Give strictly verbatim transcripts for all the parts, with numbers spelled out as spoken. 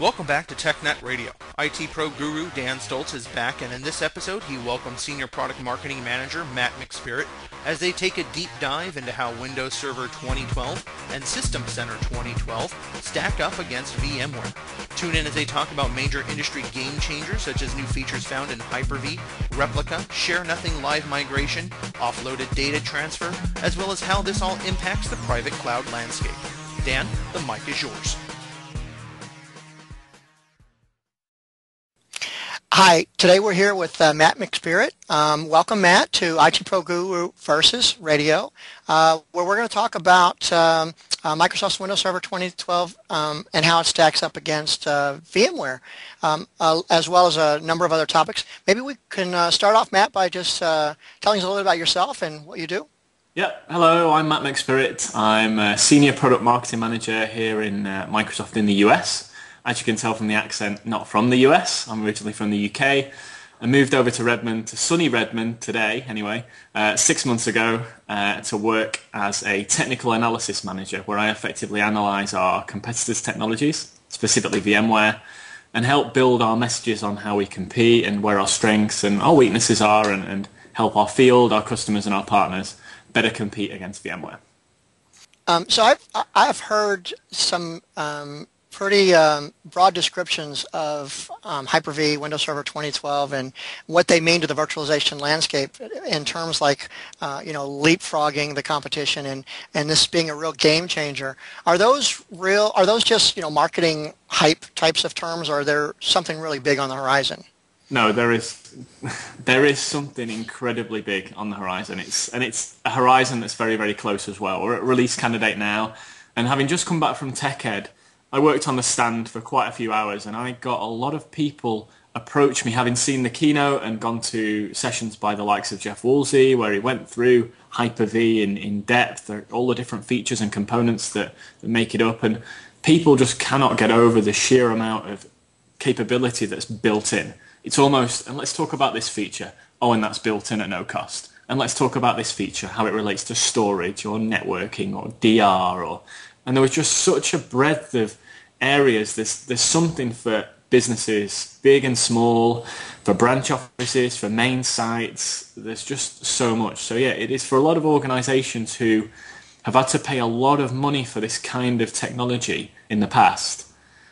Welcome back to TechNet Radio. I T Pro Guru Dan Stoltz is back, and in this episode he welcomes Senior Product Marketing Manager Matt McSpirit as they take a deep dive into how Windows Server twenty twelve and System Center twenty twelve stack up against VMware. Tune in as they talk about major industry game changers such as new features found in Hyper-V, Replica, Share Nothing Live Migration, offloaded data transfer, as well as how this all impacts the private cloud landscape. Dan, the mic is yours. Hi, today we're here with uh, Matt McSpirit. Um, welcome, Matt, to I T Pro Guru Versus Radio, uh, where we're going to talk about um, uh, Microsoft's Windows Server twenty twelve um, and how it stacks up against uh, VMware, um, uh, as well as a number of other topics. Maybe we can uh, start off, Matt, by just uh, telling us a little bit about yourself and what you do. Yeah, hello, I'm Matt McSpirit. I'm a Senior Product Marketing Manager here in uh, Microsoft in the U S. As you can tell from the accent, not from the U S. I'm originally from the U K. I moved over to Redmond, to sunny Redmond today, anyway, uh, six months ago uh, to work as a technical analysis manager, where I effectively analyse our competitors' technologies, specifically VMware, and help build our messages on how we compete and where our strengths and our weaknesses are, and, and help our field, our customers, and our partners better compete against VMware. Um, so I've I've heard some. Um pretty um, broad descriptions of um, Hyper-V, Windows Server twenty twelve, and what they mean to the virtualization landscape in terms like, uh, you know, leapfrogging the competition and, and this being a real game changer. Are those real, are those just, you know, marketing hype types of terms, or are there something really big on the horizon? No, there is there is something incredibly big on the horizon. It's and it's a horizon that's very, very close as well. We're at release candidate now, and having just come back from TechEd, I worked on the stand for quite a few hours, and I got a lot of people approach me, having seen the keynote and gone to sessions by the likes of Jeff Woolsey, where he went through Hyper-V in, in depth, all the different features and components that, that make it up, and people just cannot get over the sheer amount of capability that's built in. It's almost, and let's talk about this feature, oh, and that's built in at no cost. And let's talk about this feature, how it relates to storage or networking or D R, or and there was just such a breadth of areas. There's, there's something for businesses, big and small, for branch offices, for main sites. There's just so much. So yeah, it is for a lot of organizations who have had to pay a lot of money for this kind of technology in the past.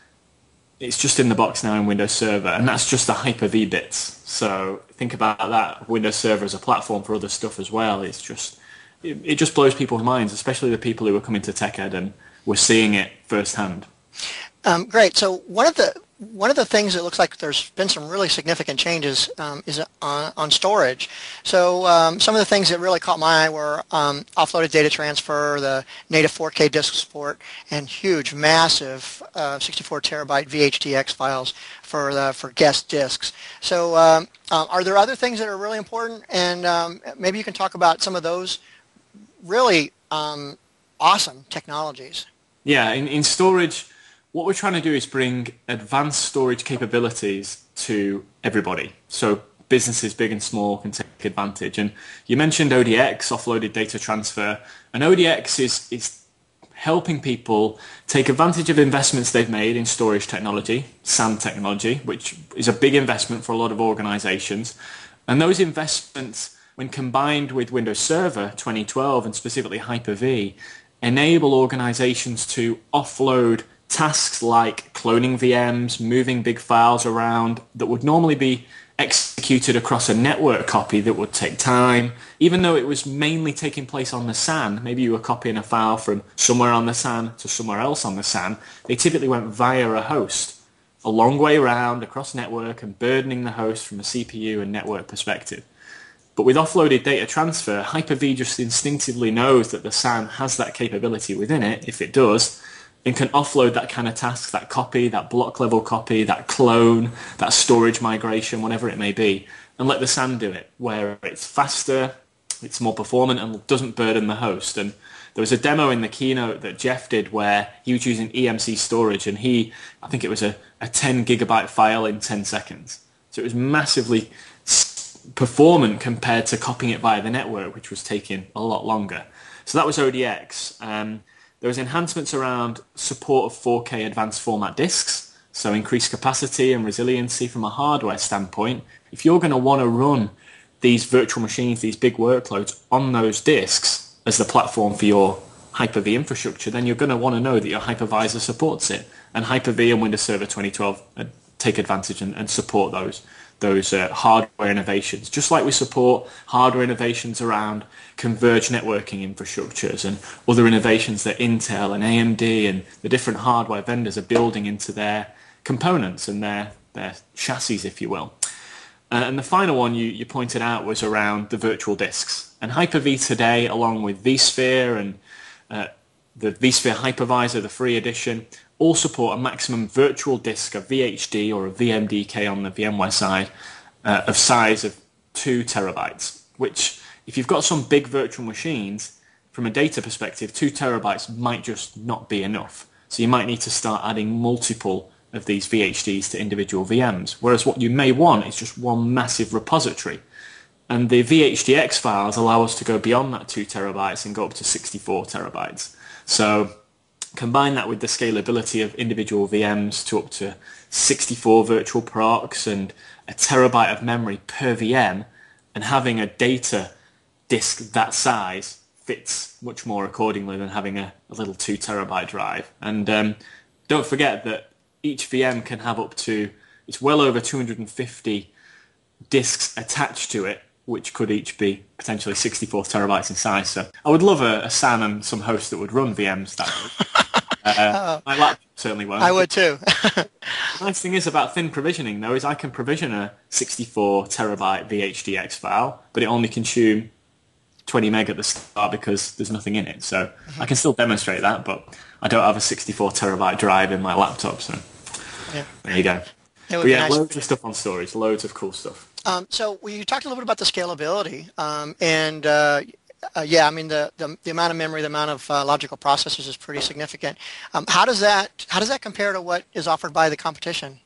It's just in the box now in Windows Server, and that's just the Hyper-V bits. So think about that, Windows Server as a platform for other stuff as well. It's just, it, it just blows people's minds, especially the people who are coming to TechEd and we're seeing it firsthand. Um, great. So one of the one of the things that looks like there's been some really significant changes um, is on, on storage. So um, some of the things that really caught my eye were um, offloaded data transfer, the native four K disk support, and huge, massive uh, sixty-four terabyte V H D X files for the, for guest disks. So um, uh, are there other things that are really important? And um, maybe you can talk about some of those really um, awesome technologies. Yeah, in, in storage, what we're trying to do is bring advanced storage capabilities to everybody. So businesses big and small can take advantage. And you mentioned O D X, offloaded data transfer. And O D X is, is helping people take advantage of investments they've made in storage technology, SAN technology, which is a big investment for a lot of organizations. And those investments, when combined with Windows Server twenty twelve and specifically Hyper-V, enable organizations to offload tasks like cloning V Ms, moving big files around that would normally be executed across a network copy that would take time. Even though it was mainly taking place on the SAN, maybe you were copying a file from somewhere on the SAN to somewhere else on the SAN, they typically went via a host, a long way around across network and burdening the host from a C P U and network perspective. But with offloaded data transfer, Hyper-V just instinctively knows that the SAN has that capability within it, if it does, and can offload that kind of task, that copy, that block level copy, that clone, that storage migration, whatever it may be, and let the SAN do it, where it's faster, it's more performant, and doesn't burden the host. And there was a demo in the keynote that Jeff did where he was using E M C storage, and he, I think it was a, a ten gigabyte file in ten seconds. So it was massively performant compared to copying it via the network, which was taking a lot longer. So that was O D X. Um, there was enhancements around support of four K advanced format disks. So increased capacity and resiliency from a hardware standpoint. If you're going to want to run these virtual machines, these big workloads on those disks as the platform for your Hyper-V infrastructure, then you're going to want to know that your hypervisor supports it. And Hyper-V and Windows Server twenty twelve take advantage and, and support those those uh, hardware innovations, just like we support hardware innovations around converged networking infrastructures and other innovations that Intel and A M D and the different hardware vendors are building into their components and their, their chassis, if you will. Uh, and the final one you, you pointed out was around the virtual disks. And Hyper-V today, along with vSphere and uh, the vSphere Hypervisor, the free edition, all support a maximum virtual disk, a V H D or a V M D K on the VMware side, uh, of size of two terabytes, which if you've got some big virtual machines, from a data perspective, two terabytes might just not be enough. So you might need to start adding multiple of these V H Ds to individual V Ms, whereas what you may want is just one massive repository. And the V H D X files allow us to go beyond that two terabytes and go up to sixty-four terabytes. So combine that with the scalability of individual V Ms to up to sixty-four virtual procs and a terabyte of memory per V M, and having a data disk that size fits much more accordingly than having a, a little two terabyte drive. And um, don't forget that each V M can have up to, it's well over two hundred fifty disks attached to it, which could each be potentially sixty-four terabytes in size. So I would love a, a S A N and some hosts that would run V Ms that way. Uh, my laptop certainly won't. I would too. The nice thing is about thin provisioning, though, is I can provision a sixty-four terabyte V H D X file, but it only consume twenty meg at the start because there's nothing in it. So mm-hmm. I can still demonstrate that, but I don't have a sixty-four terabyte drive in my laptop. So yeah. There you go. But yeah, nice. Loads of stuff on storage, loads of cool stuff. Um, so we talked a little bit about the scalability, um, and uh, uh, yeah, I mean the, the the amount of memory, the amount of uh, logical processors is pretty significant. Um, how does that how does that compare to what is offered by the competition?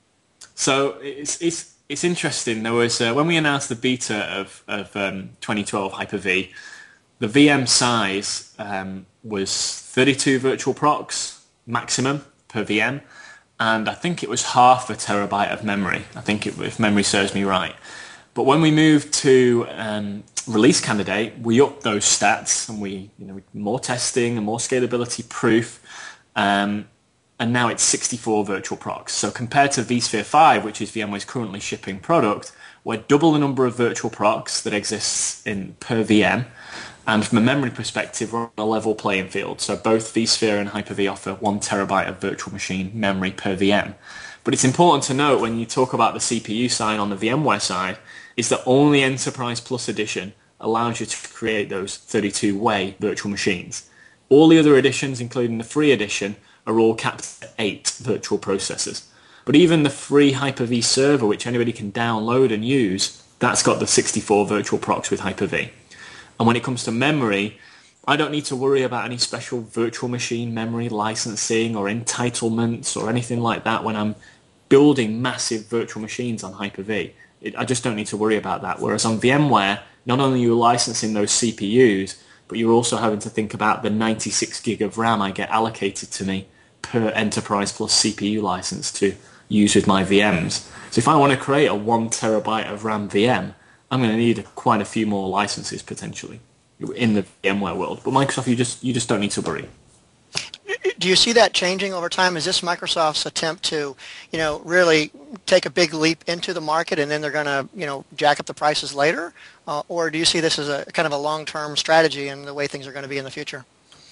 So it's it's it's interesting. There was uh, when we announced the beta of of um, twenty twelve Hyper-V, the V M size um, was thirty-two virtual procs maximum per V M, and I think it was half a terabyte of memory. I think it, if memory serves me right. But when we moved to um, release candidate, we upped those stats, and we, you know, more testing and more scalability proof, um, and now it's sixty-four virtual procs. So compared to vSphere five, which is VMware's currently shipping product, we're double the number of virtual procs that exists in per V M, and from a memory perspective, we're on a level playing field. So both vSphere and Hyper-V offer one terabyte of virtual machine memory per V M. But it's important to note when you talk about the C P U side on the VMware side, is that only Enterprise Plus Edition allows you to create those thirty-two way virtual machines. All the other editions, including the free edition, are all capped at eight virtual processors. But even the free Hyper-V server, which anybody can download and use, that's got the sixty-four virtual procs with Hyper-V. And when it comes to memory, I don't need to worry about any special virtual machine memory licensing or entitlements or anything like that when I'm building massive virtual machines on Hyper-V. It, I just don't need to worry about that. Whereas on VMware, not only are you licensing those C P Us, but you're also having to think about the ninety-six gig of RAM I get allocated to me per Enterprise Plus C P U license to use with my V Ms. So if I want to create a one terabyte of RAM V M, I'm going to need quite a few more licenses potentially in the VMware world. But Microsoft, you just you just don't need to worry. Do you see that changing over time? Is this Microsoft's attempt to, you know, really take a big leap into the market and then they're going to, you know, jack up the prices later? Uh, or do you see this as a kind of a long-term strategy and the way things are going to be in the future?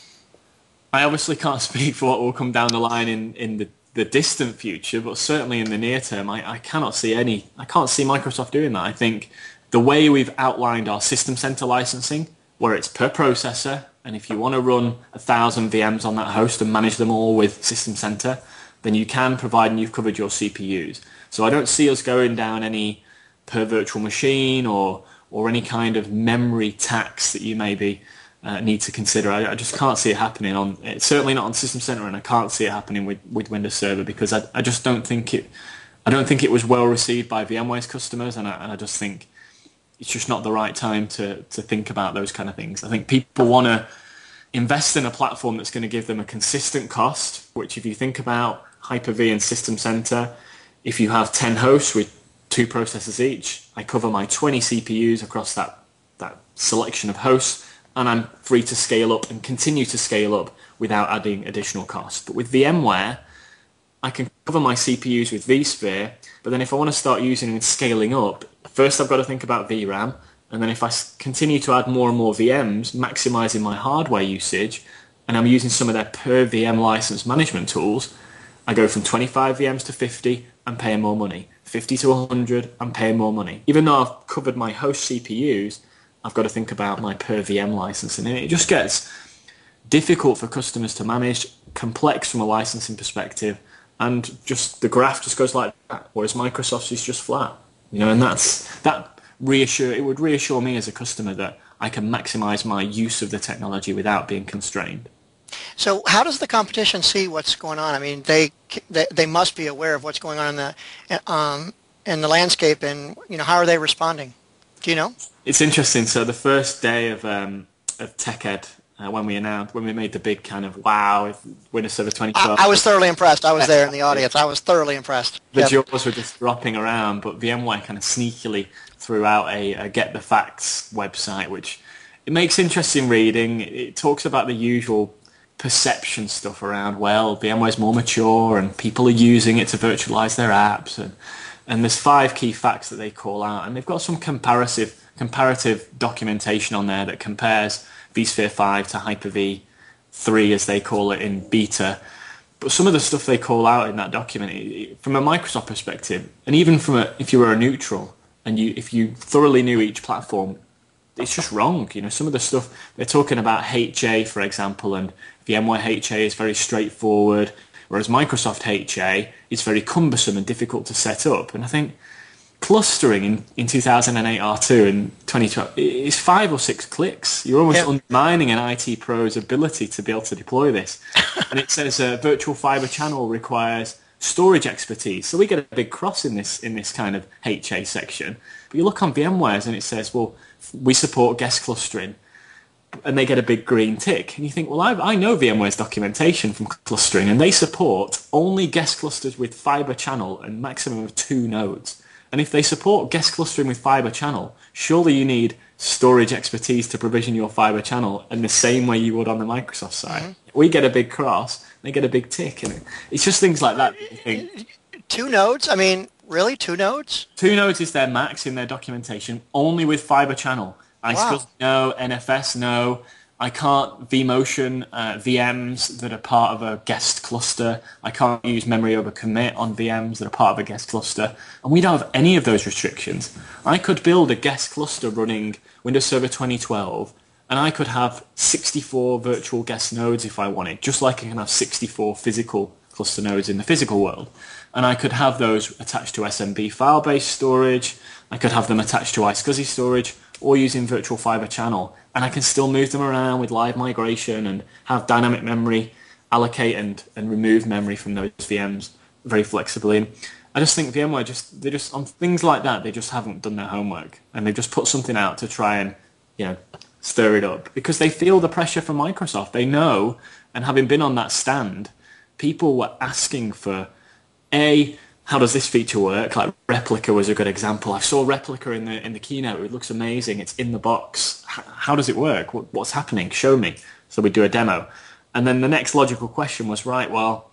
I obviously can't speak for what will come down the line in, in the, the distant future, but certainly in the near term, I, I cannot see any, I can't see Microsoft doing that. I think the way we've outlined our System Center licensing, where it's per processor, and if you want to run a thousand V Ms on that host and manage them all with System Center, then you can, providing you've covered your C P Us. So I don't see us going down any per virtual machine or or any kind of memory tax that you maybe uh, need to consider. I, I just can't see it happening on, it's certainly not on System Center, and I can't see it happening with, with Windows Server because I, I just don't think it. I don't think it was well received by VMware's customers, and I, and I just think it's just not the right time to, to think about those kind of things. I think people want to invest in a platform that's going to give them a consistent cost, which if you think about Hyper-V and System Center. If you have ten hosts with two processors each, I cover my twenty C P Us across that, that selection of hosts, and I'm free to scale up and continue to scale up without adding additional cost. But with VMware, I can cover my C P Us with vSphere, but then if I want to start using and scaling up, first I've got to think about V RAM, and then if I continue to add more and more V Ms, maximizing my hardware usage, and I'm using some of their per V M license management tools, I go from twenty-five V Ms to fifty, I'm paying more money. fifty to one hundred, I'm paying more money. Even though I've covered my host C P Us, I've got to think about my per V M licensing, and it just gets difficult for customers to manage, complex from a licensing perspective, and just the graph just goes like that, whereas Microsoft's is just flat. You know, and that's that reassure it would reassure me as a customer that I can maximize my use of the technology without being constrained. So how does the competition see what's going on? I mean, they they, they must be aware of what's going on in the um, in the landscape, and you know, how are they responding? Do you know? It's interesting. So the first day of um, of TechEd, uh, when we announced, when we made the big kind of wow, Windows Server twenty twelve. I, I was thoroughly impressed. I was there in the audience. I was thoroughly impressed. The Yep. jaws were just dropping around, but VMware kind of sneakily threw out a, a Get the Facts website, which it makes interesting reading. It talks about the usual perception stuff around, well, VMware's more mature and people are using it to virtualize their apps, and and there's five key facts that they call out, and they've got some comparative comparative documentation on there that compares vSphere five to Hyper-V three, as they call it in beta. But some of the stuff they call out in that document, from a Microsoft perspective, and even from a, if you were a neutral and you if you thoroughly knew each platform, it's just wrong. You know, some of the stuff they're talking about H A, for example, and VMware H A is very straightforward, whereas Microsoft H A is very cumbersome and difficult to set up. And I think clustering in, in two thousand eight R two and twenty twelve is five or six clicks. You're almost Yep. undermining an I T pro's ability to be able to deploy this. And it says uh, virtual fiber channel requires storage expertise. So we get a big cross in this in this kind of H A section. But you look on VMware's and it says, well, we support guest clustering, and they get a big green tick. And you think, well, I, I know VMware's documentation from clustering, and they support only guest clusters with fiber channel and maximum of two nodes. And if they support guest clustering with fiber channel, surely you need storage expertise to provision your fiber channel in the same way you would on the Microsoft side. Mm-hmm. We get a big cross, they get a big tick. And it's just things like that. that you think, Two nodes? I mean, really? Two nodes? Two nodes is their max in their documentation, only with fiber channel. I Wow. SCSI no, N F S no. I can't vMotion uh, V Ms that are part of a guest cluster. I can't use memory over commit on V Ms that are part of a guest cluster. And we don't have any of those restrictions. I could build a guest cluster running Windows Server twenty twelve, and I could have sixty-four virtual guest nodes if I wanted, just like I can have sixty-four physical cluster nodes in the physical world. And I could have those attached to S M B file-based storage. I could have them attached to iSCSI storage, or using virtual fiber channel. And I can still move them around with live migration and have dynamic memory allocate and, and remove memory from those V Ms very flexibly. And I just think VMware just, they just, on things like that, they just haven't done their homework. And they've just put something out to try and, you know, stir it up. Because they feel the pressure from Microsoft. They know, and having been on that stand, people were asking for, A, how does this feature work? Like Replica was a good example. I saw Replica in the in the keynote. It looks amazing. It's in the box. H- how does it work? What, what's happening? Show me. So we do a demo. And then the next logical question was, right, well,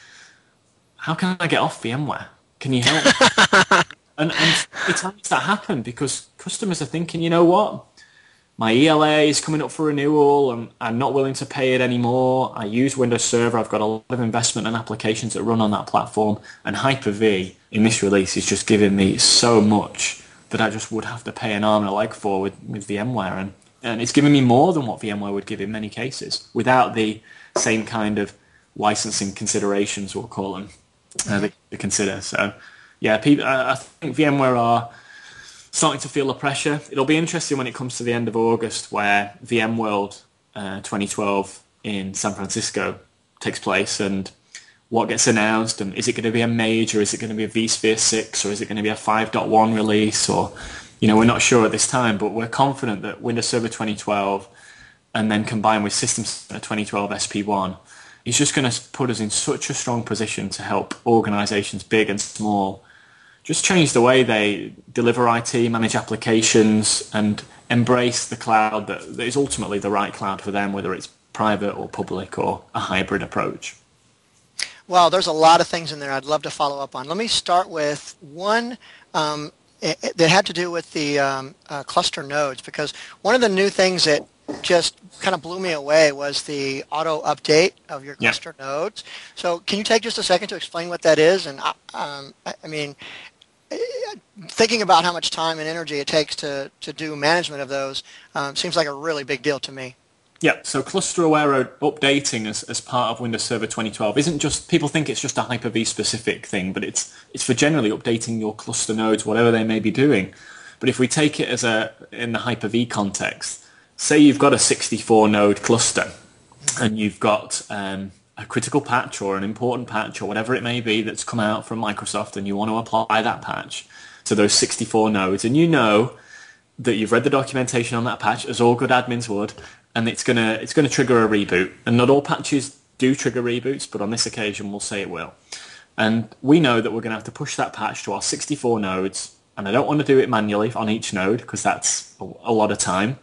how can I get off VMware? Can you help me? and, and it's times that happen because customers are thinking, you know what? My E L A is coming up for renewal. I'm, I'm not willing to pay it anymore. I use Windows Server. I've got a lot of investment and applications that run on that platform. And Hyper-V in this release is just giving me so much that I just would have to pay an arm and a leg for with, with VMware. And, and it's giving me more than what VMware would give in many cases without the same kind of licensing considerations, we'll call them, uh, that you consider. So, yeah, people, I, I think VMware are starting to feel the pressure. It'll be interesting when it comes to the end of August where VMworld uh, twenty twelve in San Francisco takes place and what gets announced, and is it going to be a major, is it going to be a vSphere six, or is it going to be a five point one release, or, you know, we're not sure at this time, but we're confident that Windows Server twenty twelve and then combined with System Center twenty twelve S P one is just going to put us in such a strong position to help organizations big and small just change the way they deliver I T, manage applications, and embrace the cloud that, that is ultimately the right cloud for them, whether it's private or public or a hybrid approach. Well, there's a lot of things in there I'd love to follow up on. Let me start with one um, it, it, that had to do with the um, uh, cluster nodes, because one of the new things that just kind of blew me away was the auto update of your cluster yeah. nodes. So can you take just a second to explain what that is? And um, I, I mean, thinking about how much time and energy it takes to, to do management of those um, seems like a really big deal to me. Yeah, so cluster-aware updating as, as part of Windows Server twenty twelve isn't just, people think it's just a Hyper-V specific thing, but it's it's for generally updating your cluster nodes, whatever they may be doing. But if we take it as a in the Hyper-V context, say you've got a sixty-four node cluster and you've got um, a critical patch or an important patch or whatever it may be that's come out from Microsoft, and you want to apply that patch to those sixty-four nodes, and you know that you've read the documentation on that patch, as all good admins would, and it's gonna it's gonna trigger a reboot. And not all patches do trigger reboots, but on this occasion we'll say it will. And we know that we're gonna have to push that patch to our sixty-four nodes, and I don't want to do it manually on each node because that's a, a lot of time.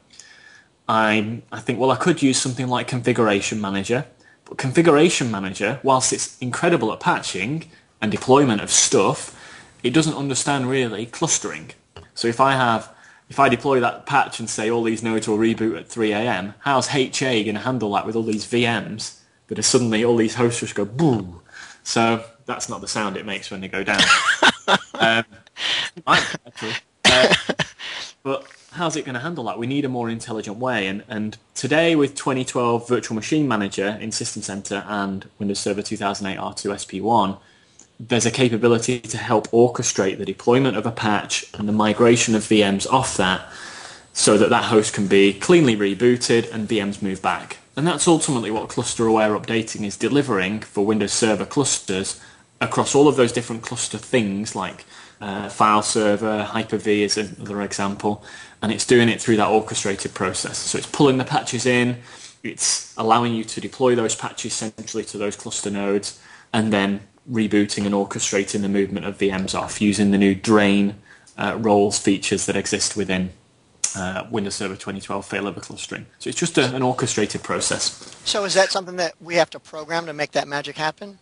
I I think, well, I could use something like Configuration Manager, but Configuration Manager, whilst it's incredible at patching and deployment of stuff, it doesn't understand really clustering. So if I have If I deploy that patch and say all these nodes will reboot at three a m, how's H A going to handle that with all these V Ms that are suddenly all these hosts just go boom? So that's not the sound it makes when they go down. um, actually. Uh, but how's it going to handle that? We need a more intelligent way. And, and today with twenty twelve Virtual Machine Manager in System Center and Windows Server two thousand eight R two S P one, there's a capability to help orchestrate the deployment of a patch and the migration of V Ms off that so that that host can be cleanly rebooted and V Ms move back. And that's ultimately what cluster-aware updating is delivering for Windows Server clusters across all of those different cluster things like uh, file server, Hyper-V is another example, and it's doing it through that orchestrated process. So it's pulling the patches in, it's allowing you to deploy those patches centrally to those cluster nodes, and then rebooting and orchestrating the movement of V Ms off using the new drain uh, roles features that exist within uh, Windows Server twenty twelve failover clustering. So it's just a, an orchestrated process. So is that something that we have to program to make that magic happen?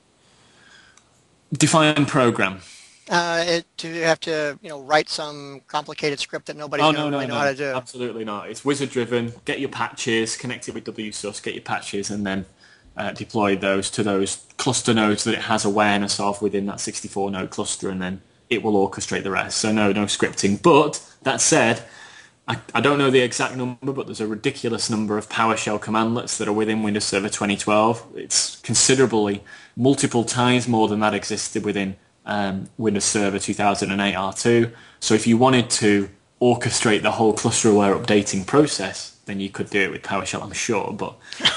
Define program. Uh, it, do you have to, you know, write some complicated script that nobody's oh, going to no, no, really know no. how to do? Absolutely not. It's wizard driven. Get your patches, connect it with W S U S, get your patches, and then Uh, deploy those to those cluster nodes that it has awareness of within that sixty-four node cluster, and then it will orchestrate the rest. So no, no scripting. But that said, I, I don't know the exact number, but there's a ridiculous number of PowerShell commandlets that are within Windows Server twenty twelve. It's considerably, multiple times more than that existed within um, Windows Server two thousand eight R two. So if you wanted to orchestrate the whole cluster-aware updating process, then you could do it with PowerShell, I'm sure. But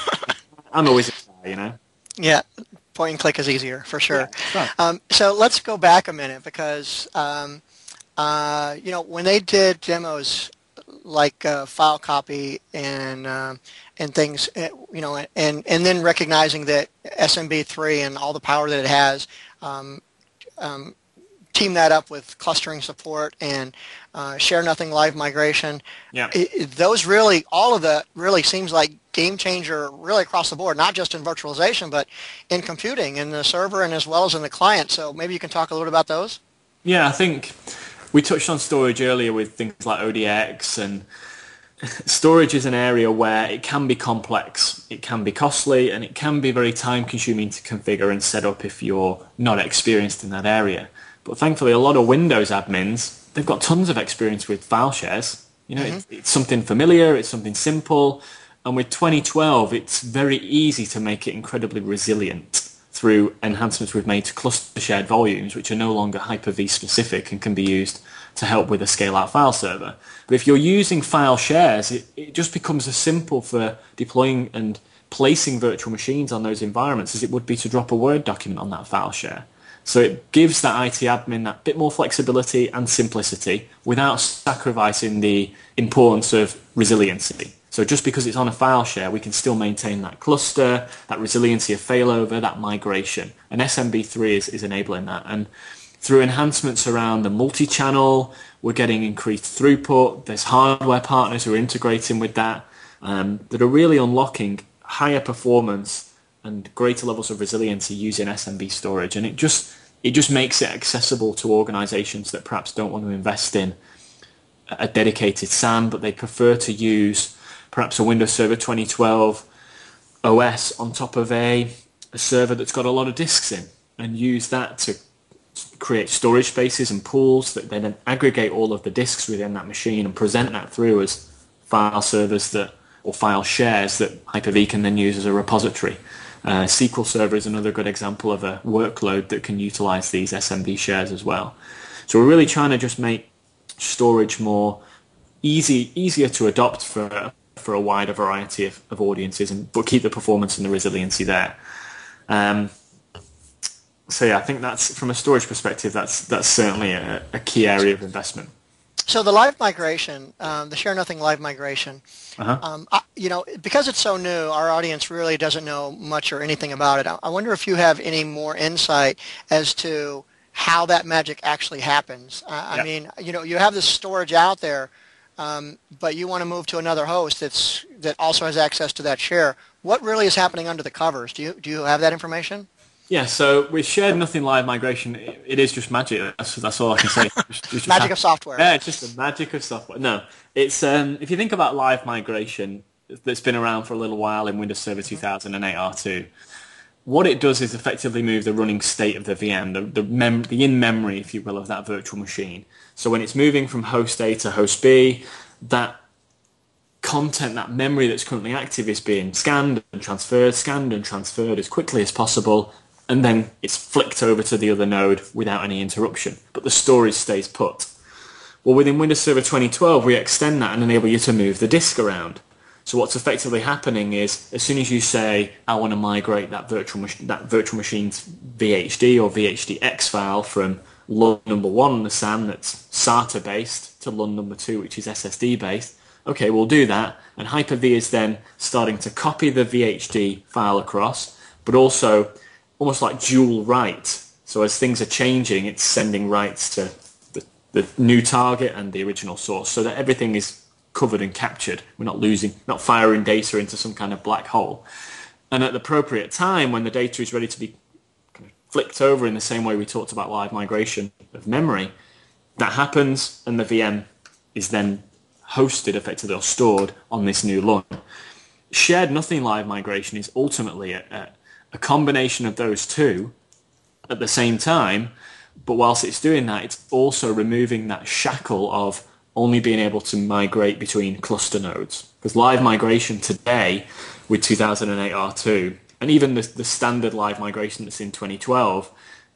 I'm a wizard. You know? Yeah, point and click is easier for sure. Yeah, right. um, so let's go back a minute because um, uh, you know, when they did demos like uh, file copy and uh, and things, you know, and and then recognizing that S M B three and all the power that it has, um, um, team that up with clustering support and uh, share nothing live migration. Yeah, it, it, those really, all of that really seems like game changer really across the board, not just in virtualization, but in computing, in the server, and as well as in the client. So maybe you can talk a little bit about those? Yeah, I think we touched on storage earlier with things like O D X, and storage is an area where it can be complex, it can be costly, and it can be very time-consuming to configure and set up if you're not experienced in that area. But thankfully, a lot of Windows admins, they've got tons of experience with file shares. You know, mm-hmm. it's, it's something familiar, it's something simple. And with twenty twelve, it's very easy to make it incredibly resilient through enhancements we've made to cluster shared volumes, which are no longer Hyper-V specific and can be used to help with a scale-out file server. But if you're using file shares, it, it just becomes as simple for deploying and placing virtual machines on those environments as it would be to drop a Word document on that file share. So it gives that I T admin that bit more flexibility and simplicity without sacrificing the importance of resiliency. So just because it's on a file share, we can still maintain that cluster, that resiliency of failover, that migration. And S M B three is, is enabling that. And through enhancements around the multi-channel, we're getting increased throughput. There's hardware partners who are integrating with that, um, that are really unlocking higher performance and greater levels of resiliency using S M B storage. And it just it just makes it accessible to organizations that perhaps don't want to invest in a dedicated S A N, but they prefer to use perhaps a Windows Server twenty twelve O S on top of a, a server that's got a lot of disks in, and use that to create storage spaces and pools that then aggregate all of the disks within that machine and present that through as file servers that or file shares that Hyper-V can then use as a repository. Uh, S Q L Server is another good example of a workload that can utilize these S M B shares as well. So we're really trying to just make storage more easy, easier to adopt for for a wider variety of, of audiences, and but keep the performance and the resiliency there. Um, so yeah, I think that's, from a storage perspective, that's that's certainly a, a key area of investment. So the live migration, um, the Share Nothing live migration, uh-huh. um, I, you know, because it's so new, our audience really doesn't know much or anything about it. I, I wonder if you have any more insight as to how that magic actually happens. Uh, yep. I mean, you know, you have this storage out there, um, but you want to move to another host that's that also has access to that share. What really is happening under the covers? Do you do you have that information? Yeah, so with Shared Nothing live migration, it, it is just magic. That's, that's all I can say. Just, just magic of software. Yeah, it's just the magic of software. No, it's um, if you think about live migration that's been around for a little while in Windows Server two thousand eight R two, what it does is effectively move the running state of the V M, the the, mem- the in-memory, if you will, of that virtual machine. So when it's moving from host A to host B, that content, that memory that's currently active is being scanned and transferred, scanned and transferred as quickly as possible, and then it's flicked over to the other node without any interruption. But the storage stays put. Well, within Windows Server twenty twelve, we extend that and enable you to move the disk around. So what's effectively happening is, as soon as you say, I want to migrate that virtual mach- that virtual machine's V H D or V H D X file from L U N number one on the S A N that's SATA based to L U N number two, which is S S D based. Okay, we'll do that, and Hyper-V is then starting to copy the V H D file across, but also almost like dual write. So as things are changing, it's sending writes to the, the new target and the original source, so that everything is covered and captured. We're not losing, not firing data into some kind of black hole. And at the appropriate time, when the data is ready to be kind of flicked over in the same way we talked about live migration of memory, that happens, and the V M is then hosted effectively or stored on this new L U N. Shared Nothing live migration is ultimately a, a, a combination of those two at the same time, but whilst it's doing that, it's also removing that shackle of only being able to migrate between cluster nodes. Because live migration today with two thousand eight R two, and even the, the standard live migration that's in twenty twelve,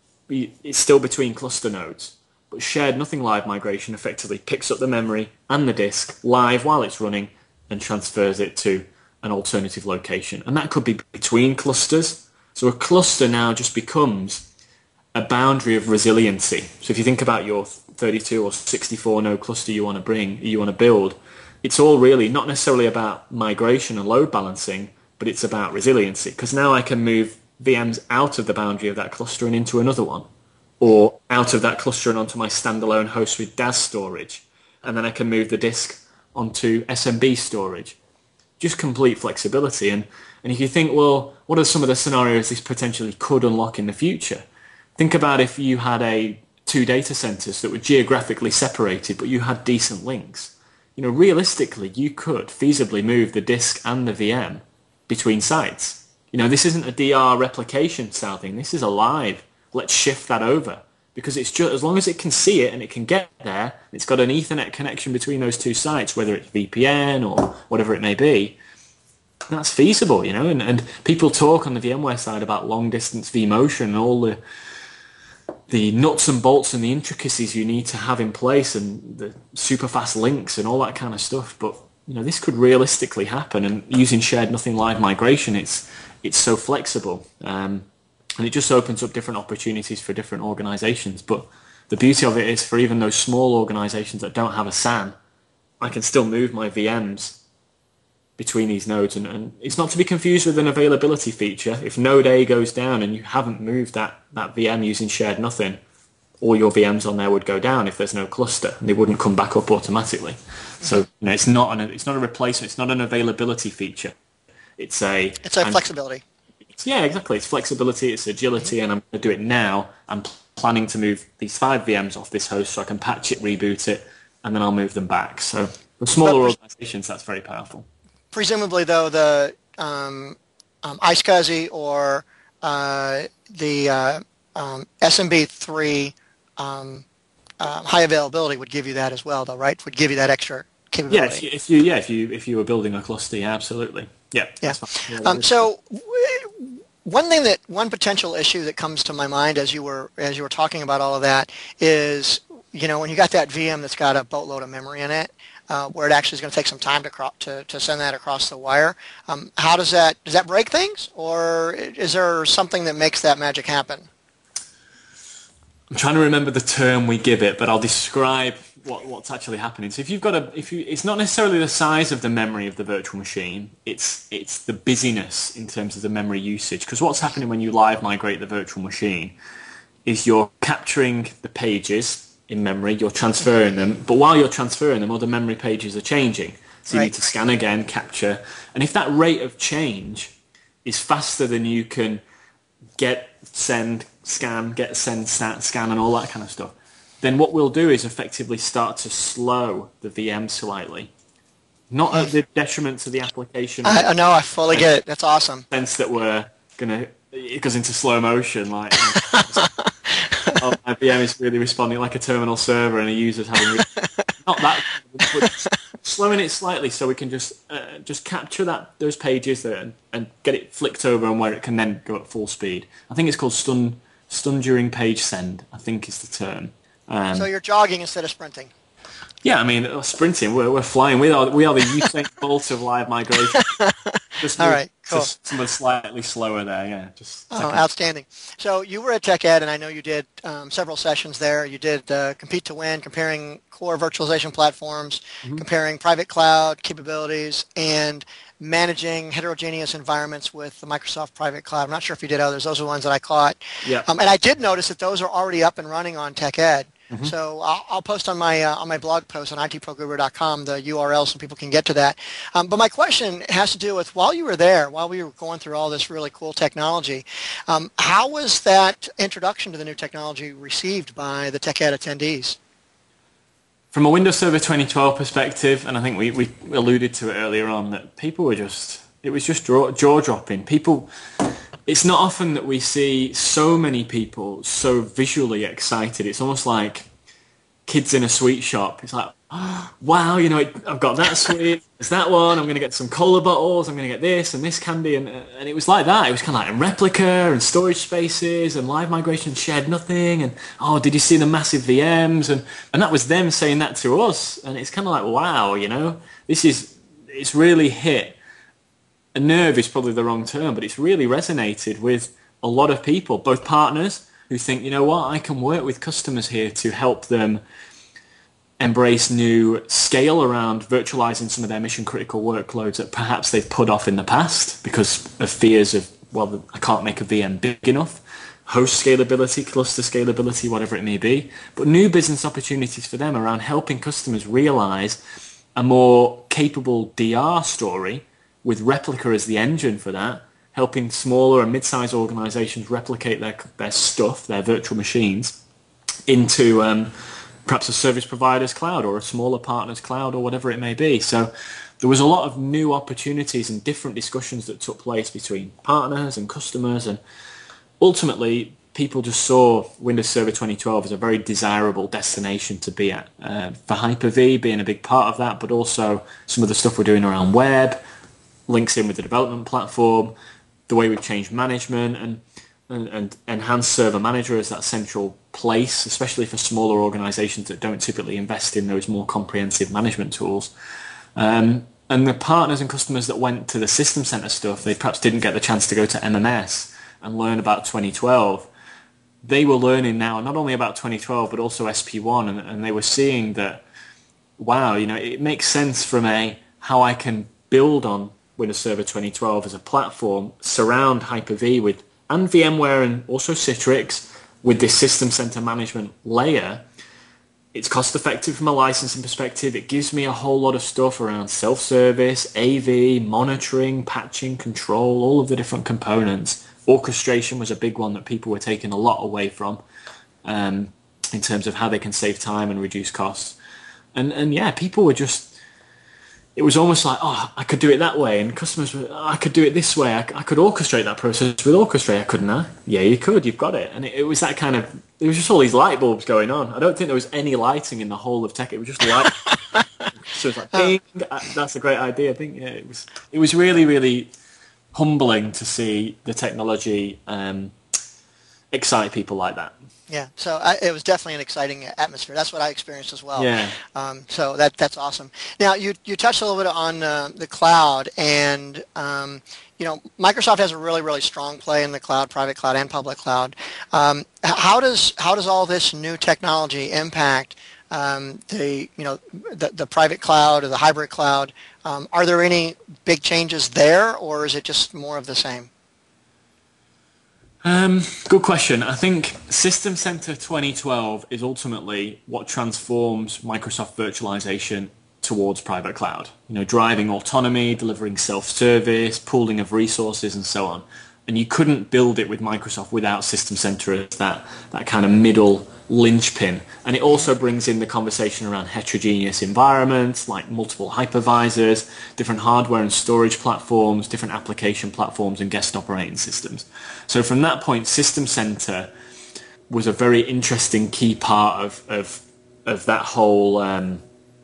it's still between cluster nodes. But Shared Nothing live migration effectively picks up the memory and the disk live while it's running and transfers it to an alternative location. And that could be between clusters. So a cluster now just becomes a boundary of resiliency. So if you think about your thirty-two or sixty-four node cluster you want to bring, you want to build, it's all really not necessarily about migration and load balancing, but it's about resiliency. Because now I can move V Ms out of the boundary of that cluster and into another one, or out of that cluster and onto my standalone host with D A S storage, and then I can move the disk onto S M B storage. Just complete flexibility. And, and if you think, well, what are some of the scenarios this potentially could unlock in the future? Think about if you had a two data centers that were geographically separated, but you had decent links. You know, realistically, you could feasibly move the disk and the V M between sites. You know, this isn't a D R replication style thing. This is a live. Let's shift that over, because it's just, as long as it can see it and it can get there, it's got an Ethernet connection between those two sites, whether it's V P N or whatever it may be, that's feasible, you know. And, and people talk on the VMware side about long distance vMotion and all the the nuts and bolts and the intricacies you need to have in place and the super fast links and all that kind of stuff. But you know, this could realistically happen, and using Shared Nothing live migration, it's it's so flexible. Um, And it just opens up different opportunities for different organizations. But the beauty of it is, for even those small organizations that don't have a S A N, I can still move my V Ms between these nodes, and, and it's not to be confused with an availability feature. If node A goes down and you haven't moved that, that V M using shared nothing, all your V Ms on there would go down if there's no cluster, and they wouldn't come back up automatically. So, you know, it's not an it's not a replacement. It's not an availability feature. It's a it's a flexibility. It's, yeah, exactly. It's flexibility. It's agility, and I'm going to do it now. I'm planning to move these five V Ms off this host so I can patch it, reboot it, and then I'll move them back. So for smaller organizations, that's very powerful. Presumably, though, the um, um, iSCSI or uh, the uh, um, S M B three um, uh, high availability would give you that as well, though, right? Would give you that extra capability. Yeah, if you, if you yeah if you if you were building a cluster, yeah, absolutely. Yeah. Yeah. yeah um, so w- one thing that one potential issue that comes to my mind as you were as you were talking about all of that is, you know, when you got that V M that's got a boatload of memory in it, uh, where it actually is going to take some time to cro- to to send that across the wire. Um, how does that does that break things, or is there something that makes that magic happen? I'm trying to remember the term we give it, but I'll describe what, what's actually happening. So if you've got a, if you, it's not necessarily the size of the memory of the virtual machine, it's it's the busyness in terms of the memory usage. Because what's happening when you live migrate the virtual machine is you're capturing the pages in memory, you're transferring them, but while you're transferring them, other memory pages are changing. So you right. need to scan again, capture, and if that rate of change is faster than you can get, send, scan, get, send, stat, scan, and all that kind of stuff, then what we'll do is effectively start to slow the V M slightly. Not at the detriment to the application. I, I know, I fully get it. That's awesome. Sense that we're going to, it goes into slow motion, like, oh, my V M is really responding like a terminal server and a user's having, really, not that, but slowing it slightly so we can just uh, just capture that those pages there and, and get it flicked over and where it can then go at full speed. I think it's called stun stun during page send, I think is the term. Um, so you're jogging instead of sprinting. Yeah, I mean, uh, sprinting, we're, we're flying. We are, we are the Usain Bolt of live migration. Just all right, cool. Someone slightly slower there, yeah. Just oh, outstanding. So you were at TechEd, and I know you did um, several sessions there. You did uh, Compete to Win, comparing core virtualization platforms, mm-hmm. comparing private cloud capabilities, and managing heterogeneous environments with the Microsoft Private Cloud. I'm not sure if you did others. Those are the ones that I caught. Yeah. Um, and I did notice that those are already up and running on TechEd. Mm-hmm. So I'll, I'll post on my uh, on my blog post on I T pro guru dot com the U R L so people can get to that. Um, but my question has to do with while you were there, while we were going through all this really cool technology, um, how was that introduction to the new technology received by the TechEd attendees? From a Windows Server twenty twelve perspective, and I think we, we alluded to it earlier on, that people were just, it was just jaw-dropping. People, it's not often that we see so many people so visually excited. It's almost like kids in a sweet shop. It's like, oh, wow, you know, I've got that sweet, there's that one, I'm going to get some cola bottles, I'm going to get this and this candy. And, and it was like that. It was kind of like replica and storage spaces and live migration shared nothing. And, oh, did you see the massive V Ms? And, and that was them saying that to us. And it's kind of like, wow, you know, this is, it's really hit. A nerve is probably the wrong term, but it's really resonated with a lot of people, both partners who think, you know what, I can work with customers here to help them embrace new scale around virtualizing some of their mission critical workloads that perhaps they've put off in the past because of fears of, well, I can't make a V M big enough, host scalability, cluster scalability, whatever it may be, but new business opportunities for them around helping customers realize a more capable D R story with Replica as the engine for that, helping smaller and mid-sized organizations replicate their their stuff, their virtual machines, into um, perhaps a service provider's cloud or a smaller partner's cloud or whatever it may be. So there was a lot of new opportunities and different discussions that took place between partners and customers, and ultimately people just saw Windows Server twenty twelve as a very desirable destination to be at. Uh, for Hyper-V being a big part of that, but also some of the stuff we're doing around web, links in with the development platform, the way we've changed management, and, and, and enhanced Server Manager as that central place, especially for smaller organizations that don't typically invest in those more comprehensive management tools. Um, and the partners and customers that went to the System Center stuff, they perhaps didn't get the chance to go to M M S and learn about twenty twelve. They were learning now not only about twenty twelve, but also S P one, and, and they were seeing that, wow, you know, it makes sense from a how I can build on Windows Server twenty twelve as a platform, surround Hyper-V with, and VMware and also Citrix with this System Center management layer. It's cost effective from a licensing perspective. It gives me a whole lot of stuff around self-service, A V, monitoring, patching, control, all of the different components. Orchestration was a big one that people were taking a lot away from um, in terms of how they can save time and reduce costs. And, and yeah, people were just, it was almost like, oh, I could do it that way. And customers were, oh, I could do it this way. I, I could orchestrate that process with Orchestrate, couldn't I? Yeah, you could. You've got it. And it, it was that kind of, there was just all these light bulbs going on. I don't think there was any lighting in the whole of tech. It was just light. So it's like, bing, that's a great idea. I think yeah, it was, it was really, really humbling to see the technology um, excite people like that. Yeah, so I, it was definitely an exciting atmosphere. That's what I experienced as well. Yeah. Um, so that that's awesome. Now you you touched a little bit on uh, the cloud, and um, you know Microsoft has a really really strong play in the cloud, private cloud and public cloud. Um, how does how does all this new technology impact um, the you know the the private cloud or the hybrid cloud? Um, are there any big changes there, or is it just more of the same? Um, good question. I think System Center twenty twelve is ultimately what transforms Microsoft virtualization towards private cloud. You know, driving autonomy, delivering self-service, pooling of resources, and so on. And you couldn't build it with Microsoft without System Center as that, that kind of middle linchpin. And it also brings in the conversation around heterogeneous environments, like multiple hypervisors, different hardware and storage platforms, different application platforms, and guest operating systems. So from that point, System Center was a very interesting key part of, of, of that whole um,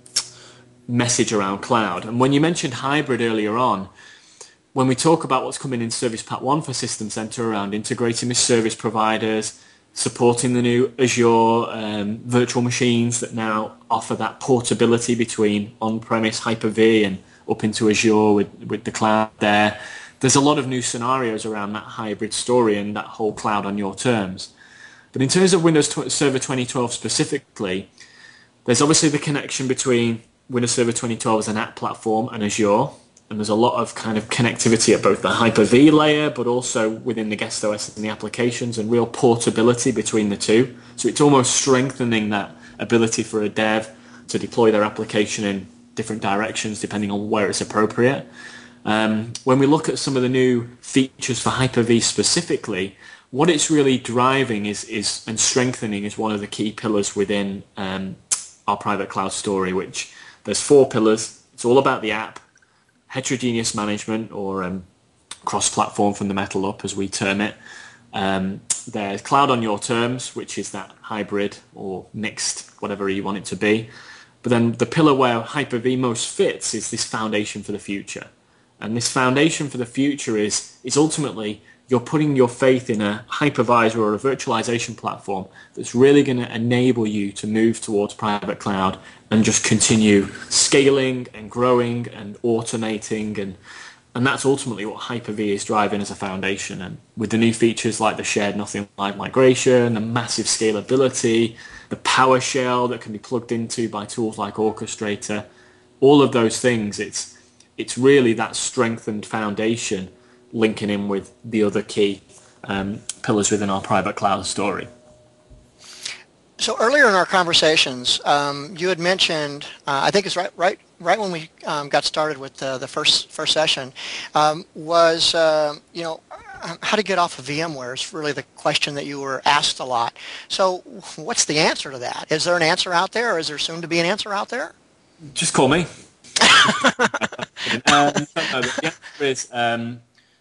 message around cloud. And when you mentioned hybrid earlier on, when we talk about what's coming in Service Pack one for System Center around integrating with service providers, supporting the new Azure um, virtual machines that now offer that portability between on-premise Hyper-V and up into Azure with, with the cloud there. There's a lot of new scenarios around that hybrid story and that whole cloud on your terms. But in terms of Windows Server twenty twelve specifically, there's obviously the connection between Windows Server twenty twelve as an app platform and Azure. And there's a lot of kind of connectivity at both the Hyper-V layer, but also within the guest O S and the applications, and real portability between the two. So it's almost strengthening that ability for a dev to deploy their application in different directions depending on where it's appropriate. Um, when we look at some of the new features for Hyper-V specifically, what it's really driving is, is and strengthening is one of the key pillars within um, our private cloud story, which there's four pillars. It's all about the app, heterogeneous management, or um, cross-platform from the metal up, as we term it. Um, there's cloud on your terms, which is that hybrid or mixed, whatever you want it to be. But then the pillar where Hyper-V most fits is this foundation for the future. And this foundation for the future is, is ultimately you're putting your faith in a hypervisor or a virtualization platform that's really going to enable you to move towards private cloud and just continue scaling and growing and automating, and and that's ultimately what Hyper-V is driving as a foundation. And with the new features like the shared nothing live migration, the massive scalability, the PowerShell that can be plugged into by tools like Orchestrator, all of those things, it's it's really that strengthened foundation linking in with the other key um, pillars within our private cloud story. So earlier in our conversations, um, you had mentioned, uh, I think it's right, right, right when we um, got started with uh, the first first session, um, was uh, you know how to get off of VMware is really the question that you were asked a lot. So what's the answer to that? Is there an answer out there, or is there soon to be an answer out there? Just call me. um, no, the answer is. Um,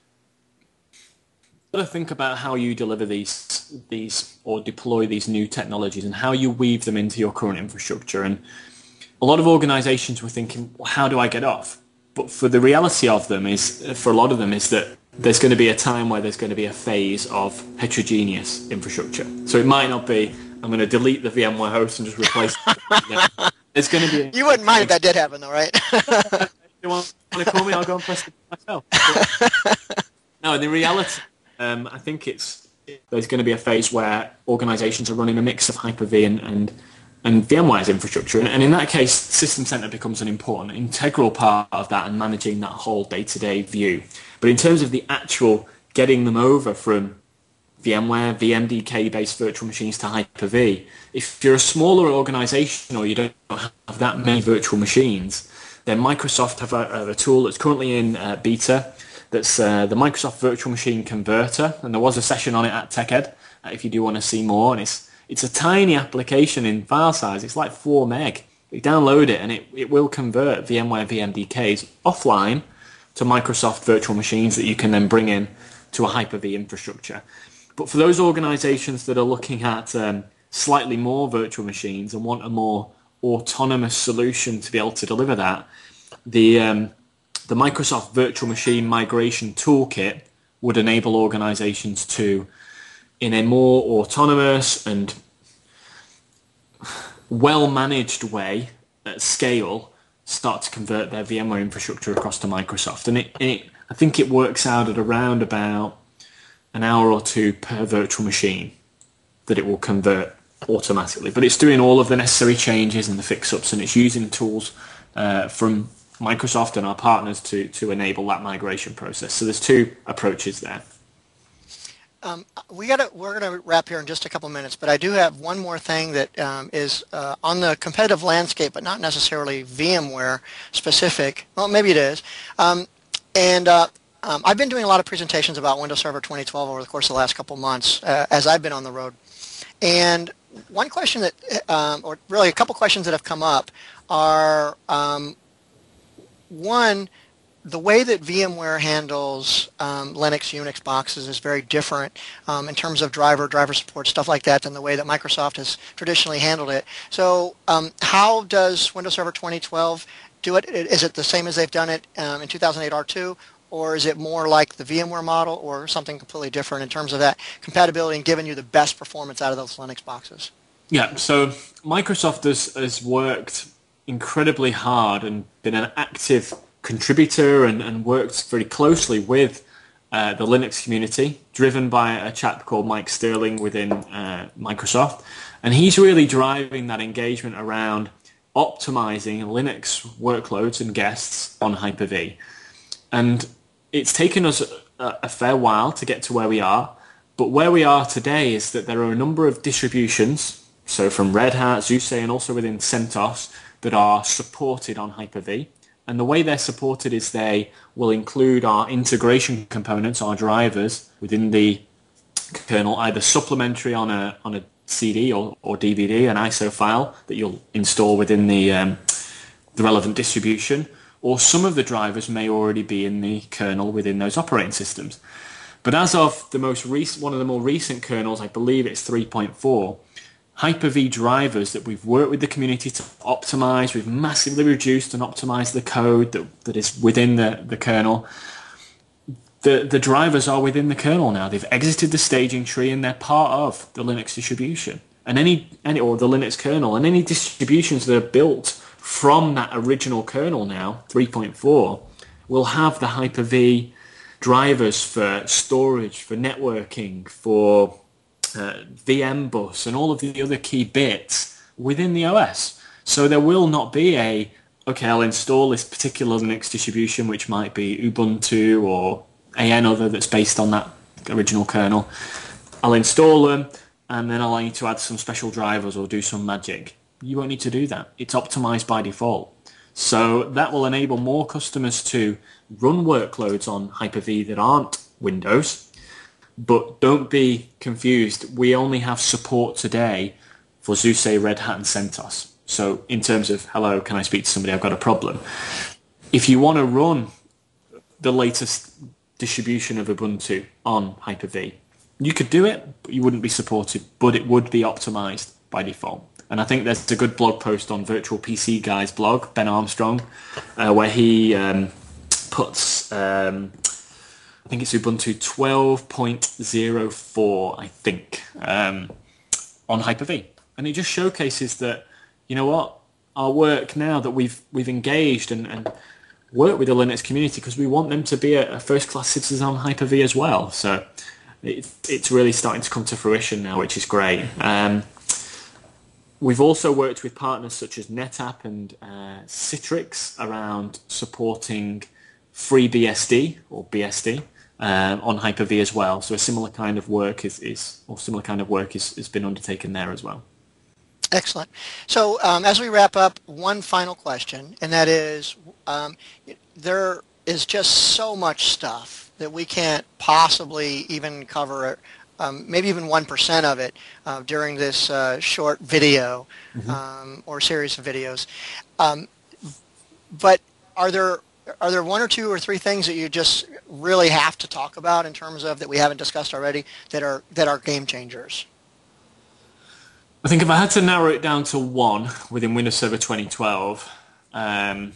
to think about how you deliver these these or deploy these new technologies and how you weave them into your current infrastructure. And a lot of organizations were thinking, well, how do I get off? But for the reality of them is, for a lot of them, is that there's going to be a time where there's going to be a phase of heterogeneous infrastructure. So it might not be, I'm going to delete the VMware host and just replace it. You know, there's going to be. You wouldn't mind if that did happen, though, right? If you want to call me, I'll go and press it myself. But, no, in the reality. Um, I think it's there's going to be a phase where organizations are running a mix of Hyper-V and, and and VMware's infrastructure. And, and in that case, System Center becomes an important, integral part of that and managing that whole day-to-day view. But in terms of the actual getting them over from VMware, V M D K-based virtual machines to Hyper-V, if you're a smaller organization or you don't have that many virtual machines, then Microsoft have a, have a tool that's currently in uh, beta, that's uh, the Microsoft Virtual Machine Converter, and there was a session on it at TechEd, uh, if you do want to see more. And it's it's a tiny application in file size. It's like four meg. You download it and it, it will convert VMware V M D Ks offline to Microsoft virtual machines that you can then bring in to a Hyper-V infrastructure. But for those organizations that are looking at um, slightly more virtual machines and want a more autonomous solution to be able to deliver that, the um, the Microsoft Virtual Machine Migration Toolkit would enable organizations to, in a more autonomous and well-managed way at scale, start to convert their VMware infrastructure across to Microsoft. And it, it, I think it works out at around about an hour or two per virtual machine that it will convert automatically. But it's doing all of the necessary changes and the fix-ups, and it's using tools uh, from Microsoft and our partners to, to enable that migration process. So there's two approaches there. Um, we gotta, we're going to wrap here in just a couple minutes, but I do have one more thing that um, is uh, on the competitive landscape, but not necessarily VMware specific. Well, maybe it is. Um, and uh, um, I've been doing a lot of presentations about Windows Server twenty twelve over the course of the last couple months uh, as I've been on the road. And one question that, um, or really a couple questions that have come up are, um, one, the way that VMware handles um, Linux, Unix boxes is very different um, in terms of driver, driver support, stuff like that, than the way that Microsoft has traditionally handled it. So um, how does Windows Server twenty twelve do it? Is it the same as they've done it um, in two thousand eight R two? Or is it more like the VMware model, or something completely different in terms of that compatibility and giving you the best performance out of those Linux boxes? Yeah, so Microsoft has, has worked incredibly hard and been an active contributor and, and worked very closely with uh, the Linux community, driven by a chap called Mike Sterling within uh, Microsoft. And he's really driving that engagement around optimizing Linux workloads and guests on Hyper-V. And it's taken us a, a fair while to get to where we are, but where we are today is that there are a number of distributions, so from Red Hat, SUSE, and also within CentOS, that are supported on Hyper-V. And the way they're supported is they will include our integration components, our drivers, within the kernel, either supplementary on a on a C D or, or D V D, an I S O file that you'll install within the um, the relevant distribution, or some of the drivers may already be in the kernel within those operating systems. But as of the most recent, one of the more recent kernels, I believe it's three point four, Hyper-V drivers that we've worked with the community to optimize, we've massively reduced and optimized the code that, that is within the, the kernel. The, the drivers are within the kernel now. They've exited the staging tree and they're part of the Linux distribution, and any, any or the Linux kernel, and any distributions that are built from that original kernel now, three point four, will have the Hyper-V drivers for storage, for networking, for uh, V M bus, and all of the other key bits within the O S. So there will not be a, okay, I'll install this particular Linux distribution, which might be Ubuntu or A N other that's based on that original kernel. I'll install them, and then I'll need to add some special drivers or do some magic. You won't need to do that. It's optimized by default. So that will enable more customers to run workloads on Hyper-V that aren't Windows. But don't be confused. We only have support today for SUSE, Red Hat, and CentOS. So in terms of, hello, can I speak to somebody? I've got a problem. If you want to run the latest distribution of Ubuntu on Hyper-V, you could do it, but you wouldn't be supported. But it would be optimized by default. And I think there's a good blog post on Virtual P C Guy's blog, Ben Armstrong, uh, where he um, puts, um, I think it's Ubuntu twelve point oh four, I think, um, on Hyper-V. And it just showcases that, you know what, our work now that we've we've engaged and, and worked with the Linux community, because we want them to be a, a first-class citizen on Hyper-V as well. So it, it's really starting to come to fruition now, which is great. Um, we've also worked with partners such as NetApp and uh, Citrix around supporting FreeBSD or B S D um, on Hyper-V as well. So a similar kind of work is, is or similar kind of work is, has been undertaken there as well. Excellent. So um, as we wrap up, one final question, and that is, um, there is just so much stuff that we can't possibly even cover, um, maybe even one percent of it uh, during this uh, short video mm-hmm. um, or series of videos. Um, but are there are there one or two or three things that you just really have to talk about in terms of that we haven't discussed already that are that are game changers? I think if I had to narrow it down to one within Windows Server twenty twelve, um,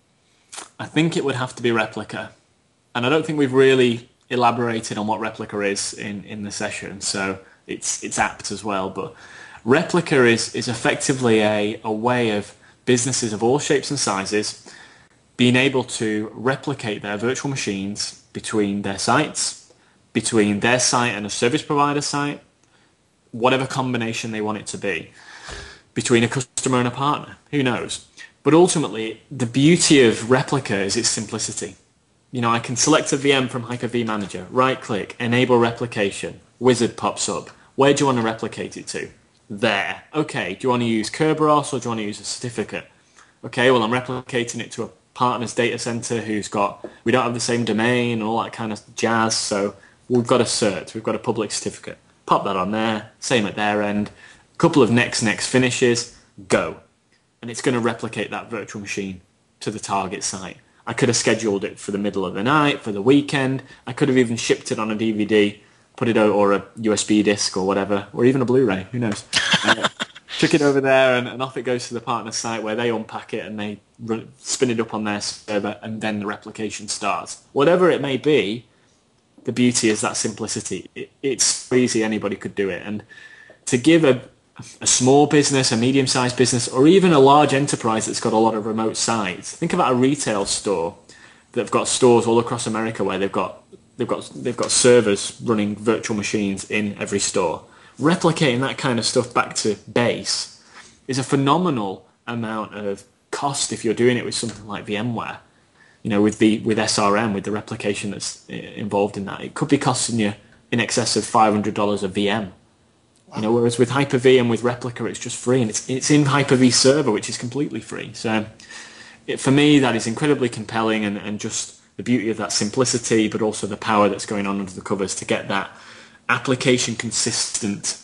I think it would have to be Replica. And I don't think we've really elaborated on what Replica is in, in the session, so it's it's apt as well. But Replica is, is effectively a, a way of businesses of all shapes and sizes being able to replicate their virtual machines between their sites, between their site and a service provider site, whatever combination they want it to be, between a customer and a partner, who knows. But ultimately, the beauty of Replica is its simplicity. You know, I can select a V M from Hyper-V Manager, right-click, enable replication, wizard pops up. Where do you want to replicate it to? There. Okay, do you want to use Kerberos or do you want to use a certificate? Okay, well, I'm replicating it to a partner's data center who's got, we don't have the same domain and all that kind of jazz, so we've got a cert, we've got a public certificate. Pop that on there, same at their end, a couple of next next finishes, go. And it's going to replicate that virtual machine to the target site. I could have scheduled it for the middle of the night, for the weekend. I could have even shipped it on a D V D, put it out, or a U S B disc or whatever, or even a Blu-ray, who knows. Uh, chuck it over there and, and off it goes to the partner site where they unpack it and they run, spin it up on their server and then the replication starts. Whatever it may be, the beauty is that simplicity. It, it's so easy, anybody could do it. And to give a, a small business, a medium-sized business, or even a large enterprise that's got a lot of remote sites, think about a retail store that've got stores all across America where they've got they've got they've got servers running virtual machines in every store. Replicating that kind of stuff back to base is a phenomenal amount of cost if you're doing it with something like VMware. You know, with the with S R M, with the replication that's involved in that, it could be costing you in excess of five hundred dollars a V M. Wow. You know, whereas with Hyper-V and with Replica, it's just free, and it's it's in Hyper-V server, which is completely free. So, it, for me, that is incredibly compelling, and, and just the beauty of that simplicity, but also the power that's going on under the covers to get that application consistent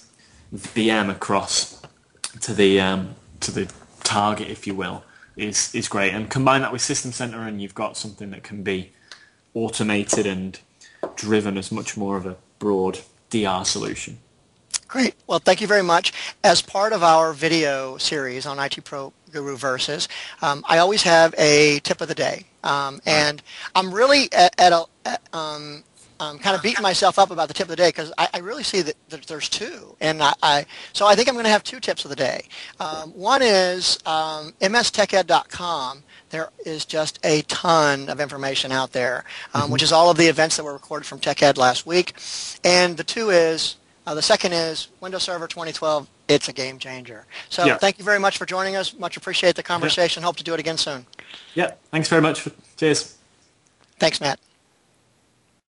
V M across to the um, to the target, if you will. is is great, and combine that with System Center and you've got something that can be automated and driven as much more of a broad D R solution. Great. Well, thank you very much. As part of our video series on I T Pro Guru Versus, um, I always have a tip of the day, um, and I'm really at, at a at, um, I'm kind of beating myself up about the tip of the day because I, I really see that, that there's two, and I, I so I think I'm going to have two tips of the day. Um, one is um, M S tech ed dot com. There is just a ton of information out there, um, mm-hmm. which is all of the events that were recorded from TechEd last week, and the two is uh, the second is Windows Server twenty twelve. It's a game changer. So yeah. Thank you very much for joining us. Much appreciate the conversation. Yeah. Hope to do it again soon. Yeah. Thanks very much. Cheers. Thanks, Matt.